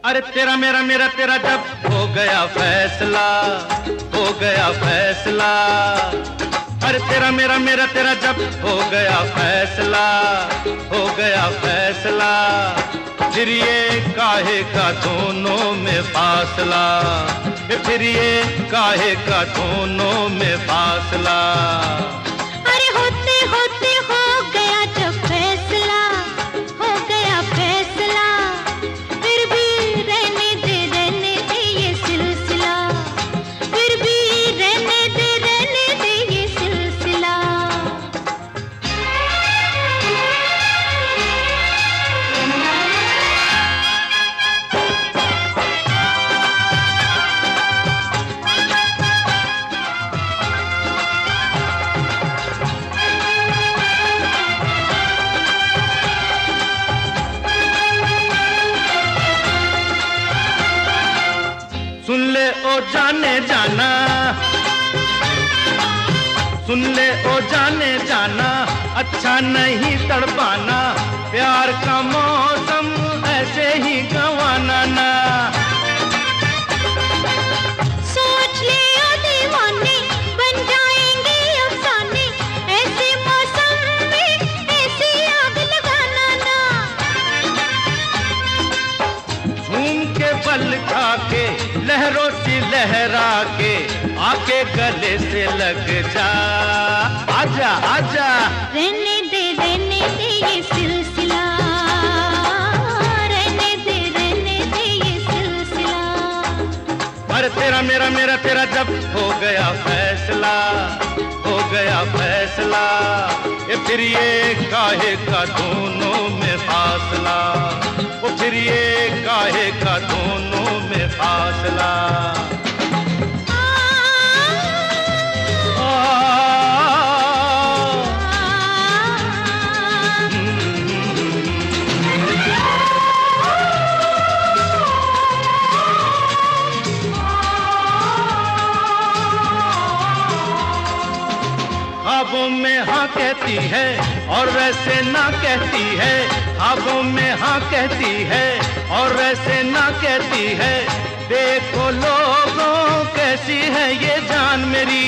अरे तेरा मेरा मेरा तेरा जब हो गया फैसला, हो गया फैसला। अरे तेरा मेरा मेरा तेरा जब हो गया फैसला, हो गया फैसला। फिर ये काहे का दोनों में फासला, फिर ये काहे का दोनों में फासला। अरे होते होते हो गया जब फैसला, हो गया फैसला। फिर भी रहने दे ये सिलसिला, फिर भी रहने दे ये सिलसिला। सुन ले ओ जाने जाना, सुन ले ओ जाने जाना, अच्छा नहीं तड़पाना, प्यार का मौसम ऐसे ही गंवाना ना। सोच ले ओ दीवाने, बन जाएंगे अफसाने, ऐसे मौसम में ऐसी आग लगाना ना। झूम के बल खा के लहरों सी लहरा के आके गले से लग जा, आजा आजा। रहने दे ये सिलसिला, रहने दे ये सिलसिला। अरे तेरा मेरा मेरा तेरा जब हो गया फैसला, हो गया फैसला। ये फिर ये काहे का दोनों में फासला, वो फिर ये काहे का दोनों में फासला। ख्वाबों में हाँ कहती है और वैसे ना कहती है, ख्वाबों में हाँ कहती है और वैसे ना कहती है। देखो लोगों कैसी है ये जान मेरी,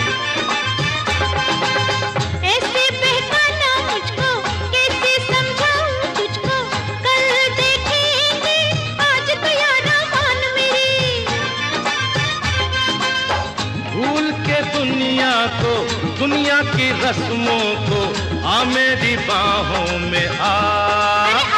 ऐसे बहकाना मुझको, कैसे समझाऊं तुझको, कल देखेंगे आज तो यारा मान मेरी। भूल के दुनिया को, दुनिया की रस्मों को, आ मेरी बाहों में आ।